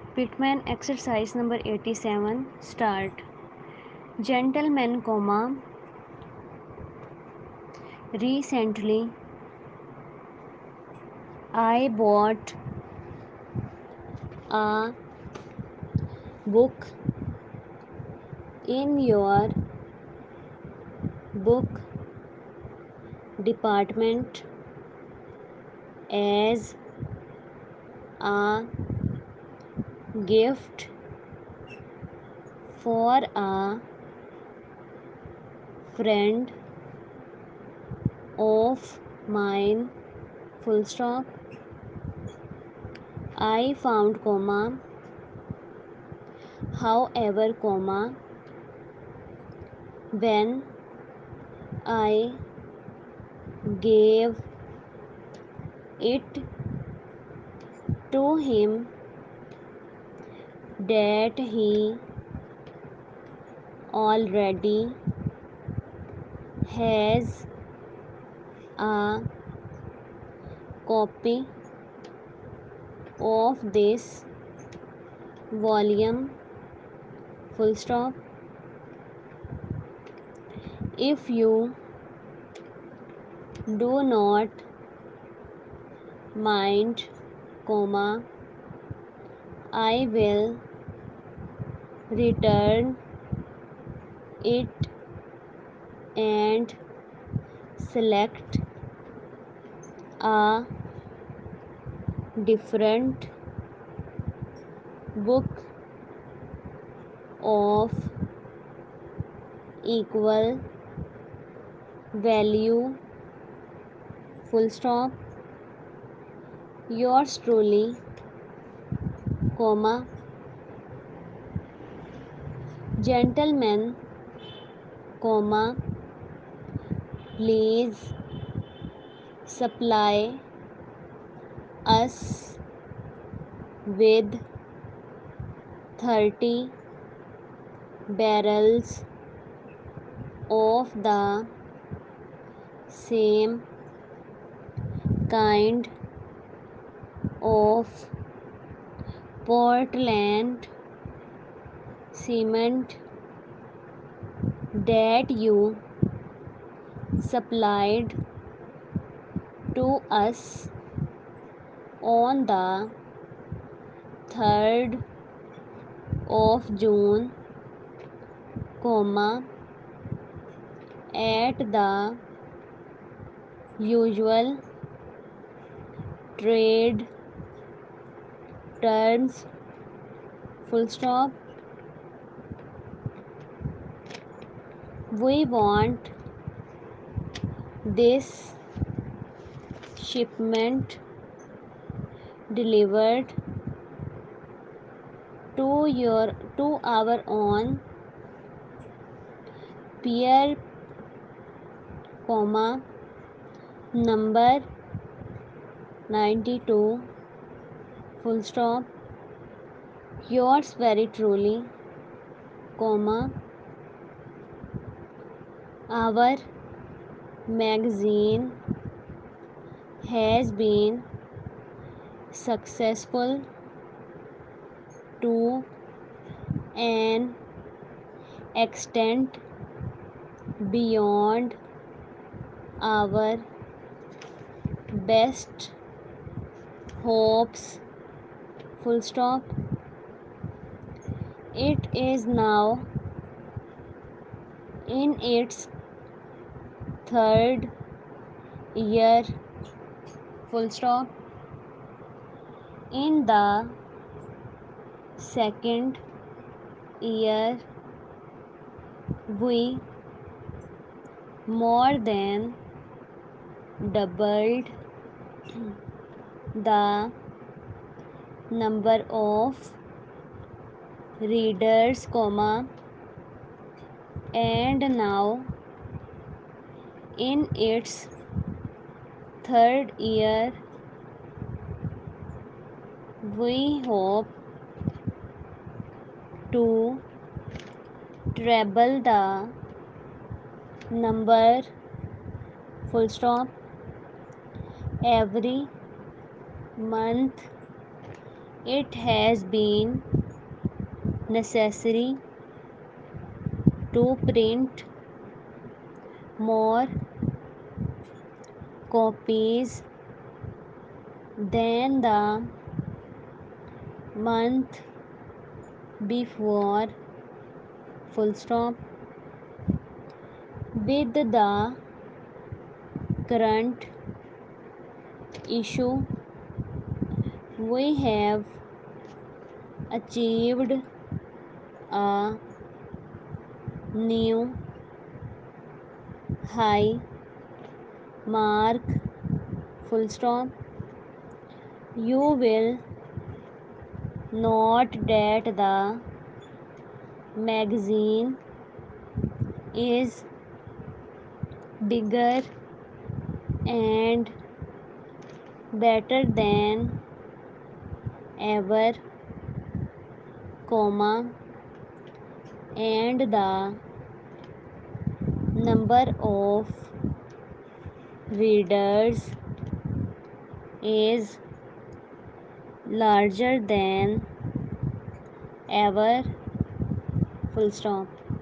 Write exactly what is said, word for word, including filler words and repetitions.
Pitman exercise number eighty-seven. Start. Gentlemen, comma. Recently, I bought a book in your book department as a gift for a friend of mine. Full stop. I found, comma, however, comma, when I gave it to him that he already has a copy of this volume. Full stop. If you do not mind, comma, I will return it and select a different book of equal value. Full stop. Yours truly, comma, gentlemen, comma, please supply us with thirty barrels of the same kind of Portland cement that you supplied to us on the third of June, comma, at the usual trade terms. Full stop. We want this shipment delivered to your to our own Pier, comma, number ninety-two. Full stop. Yours very truly, comma, our magazine has been successful to an extent beyond our best hopes. Full stop. It is now in its third year. Full stop. In the second year, we more than doubled the number of readers, comma, and now in its third year, we hope to treble the number. Full stop. Every month It has been necessary to print more copies than the month before, full stop. With the current issue, we have achieved a new high mark, full stop. You will note that the magazine is bigger and better than ever, comma, and the number of readers is larger than ever, full stop.